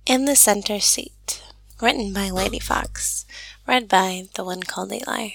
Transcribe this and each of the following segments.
In the Center Seat. Written by Lady Fox. Read by the one called Eli.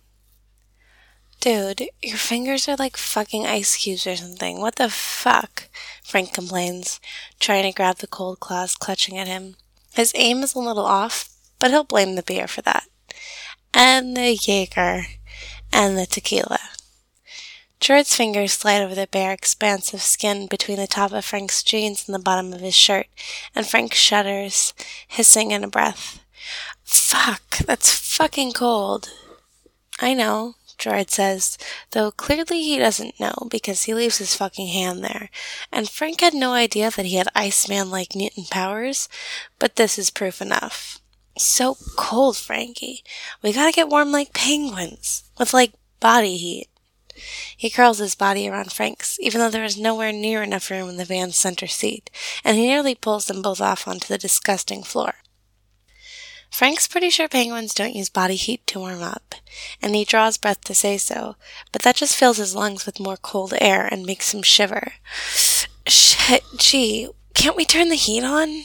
Dude, your fingers are like fucking ice cubes or something. What the fuck? Frank complains, trying to grab the cold claws clutching at him. His aim is a little off, but he'll blame the beer for that. And the Jaeger. And the tequila. Gerard's fingers slide over the bare expanse of skin between the top of Frank's jeans and the bottom of his shirt, and Frank shudders, hissing in a breath. Fuck, that's fucking cold. I know, Gerard says, though clearly he doesn't know because he leaves his fucking hand there, and Frank had no idea that he had Iceman-like mutant powers, but this is proof enough. So cold, Frankie. We gotta get warm like penguins, with like body heat. He curls his body around Frank's, even though there is nowhere near enough room in the van's center seat, and he nearly pulls them both off onto the disgusting floor. Frank's pretty sure penguins don't use body heat to warm up, and he draws breath to say so, but that just fills his lungs with more cold air and makes him shiver. Shit, gee, can't we turn the heat on?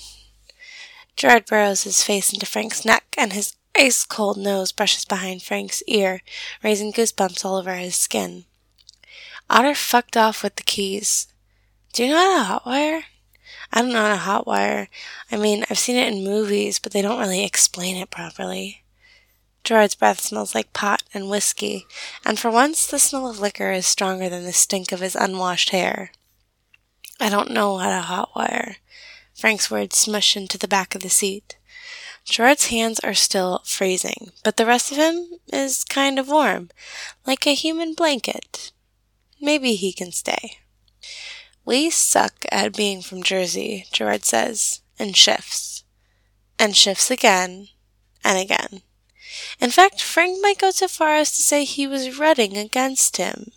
Gerard burrows his face into Frank's neck, and his ice-cold nose brushes behind Frank's ear, raising goosebumps all over his skin. Otter fucked off with the keys. Do you know how to hotwire? I don't know how to hotwire. I mean, I've seen it in movies, but they don't really explain it properly. Gerard's breath smells like pot and whiskey, and for once the smell of liquor is stronger than the stink of his unwashed hair. I don't know how to hotwire. Frank's words smush into the back of the seat. Gerard's hands are still freezing, but the rest of him is kind of warm, like a human blanket. Maybe he can stay. We suck at being from Jersey, Gerard says, and shifts. And shifts again, and again. In fact, Frank might go so far as to say he was rutting against him.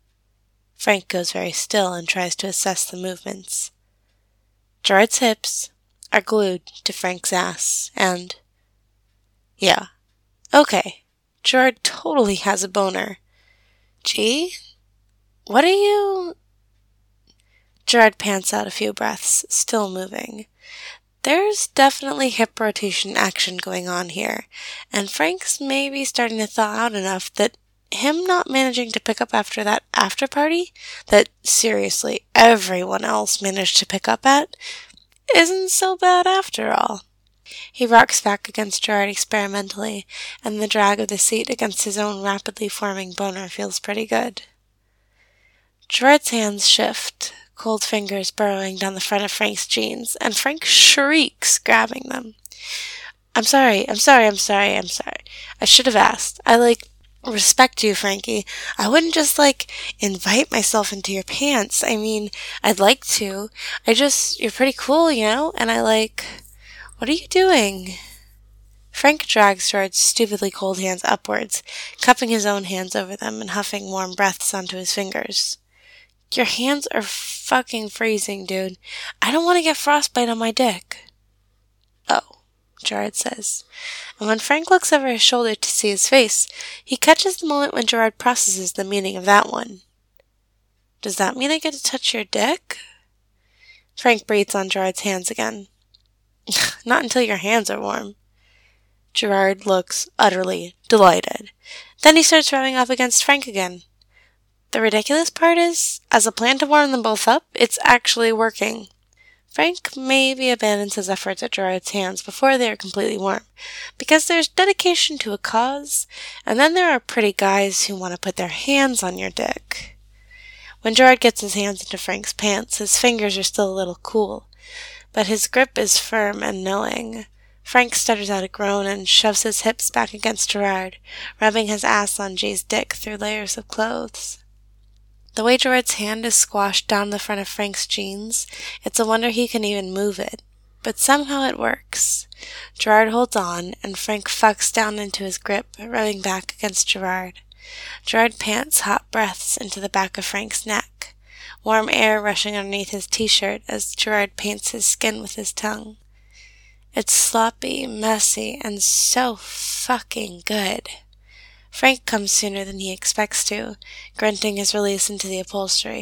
Frank goes very still and tries to assess the movements. Gerard's hips are glued to Frank's ass, and... yeah. Okay. Gerard totally has a boner. Gee? What are you... Gerard pants out a few breaths, still moving. There's definitely hip rotation action going on here, and Frank's maybe starting to thaw out enough that him not managing to pick up after that after party, that seriously everyone else managed to pick up at, isn't so bad after all. He rocks back against Gerard experimentally, and the drag of the seat against his own rapidly forming boner feels pretty good. Gerard's hands shift, cold fingers burrowing down the front of Frank's jeans, and Frank shrieks, grabbing them. I'm sorry. I should have asked. I, respect you, Frankie. I wouldn't just, invite myself into your pants. I mean, I'd like to. You're pretty cool, you know? And what are you doing? Frank drags Gerard's stupidly cold hands upwards, cupping his own hands over them and huffing warm breaths onto his fingers. Your hands are fucking freezing, dude. I don't want to get frostbite on my dick. Oh, Gerard says. And when Frank looks over his shoulder to see his face, he catches the moment when Gerard processes the meaning of that one. Does that mean I get to touch your dick? Frank breathes on Gerard's hands again. Not until your hands are warm. Gerard looks utterly delighted. Then he starts rubbing up against Frank again. The ridiculous part is, as a plan to warm them both up, it's actually working. Frank maybe abandons his efforts at Gerard's hands before they are completely warm, because there's dedication to a cause, and then there are pretty guys who want to put their hands on your dick. When Gerard gets his hands into Frank's pants, his fingers are still a little cool, but his grip is firm and knowing. Frank stutters out a groan and shoves his hips back against Gerard, rubbing his ass on Jay's dick through layers of clothes. The way Gerard's hand is squashed down the front of Frank's jeans, it's a wonder he can even move it. But somehow it works. Gerard holds on, and Frank fucks down into his grip, rubbing back against Gerard. Gerard pants hot breaths into the back of Frank's neck, warm air rushing underneath his t-shirt as Gerard paints his skin with his tongue. It's sloppy, messy, and so fucking good. Frank comes sooner than he expects to, grunting his release into the upholstery.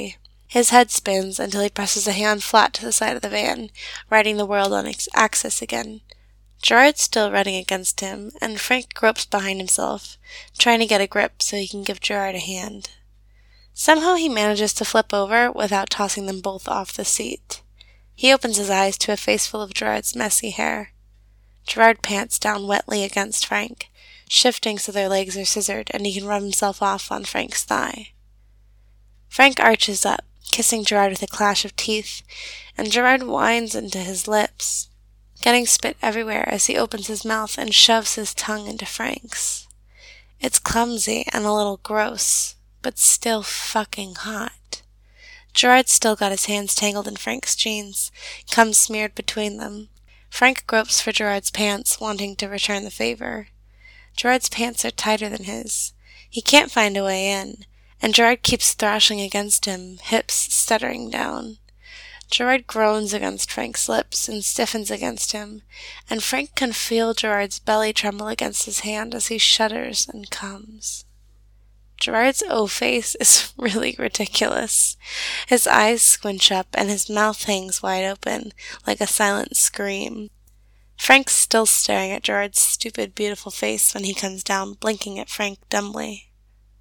His head spins until he presses a hand flat to the side of the van, righting the world on its axis again. Gerard's still running against him, and Frank gropes behind himself, trying to get a grip so he can give Gerard a hand. Somehow he manages to flip over without tossing them both off the seat. He opens his eyes to a face full of Gerard's messy hair. Gerard pants down wetly against Frank, shifting so their legs are scissored and he can rub himself off on Frank's thigh. Frank arches up, kissing Gerard with a clash of teeth, and Gerard whines into his lips, getting spit everywhere as he opens his mouth and shoves his tongue into Frank's. It's clumsy and a little gross, but still fucking hot. Gerard's still got his hands tangled in Frank's jeans, cum smeared between them. Frank gropes for Gerard's pants, wanting to return the favor. Gerard's pants are tighter than his. He can't find a way in, and Gerard keeps thrashing against him, hips stuttering down. Gerard groans against Frank's lips and stiffens against him, and Frank can feel Gerard's belly tremble against his hand as he shudders and comes. Gerard's O-face is really ridiculous. His eyes squinch up and his mouth hangs wide open, like a silent scream. Frank's still staring at Gerard's stupid, beautiful face when he comes down, blinking at Frank dumbly.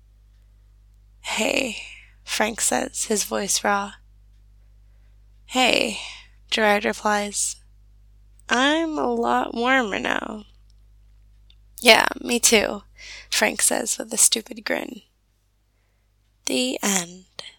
"Hey," Frank says, his voice raw. "Hey," Gerard replies. "I'm a lot warmer now." "Yeah, me too," Frank says with a stupid grin. The end.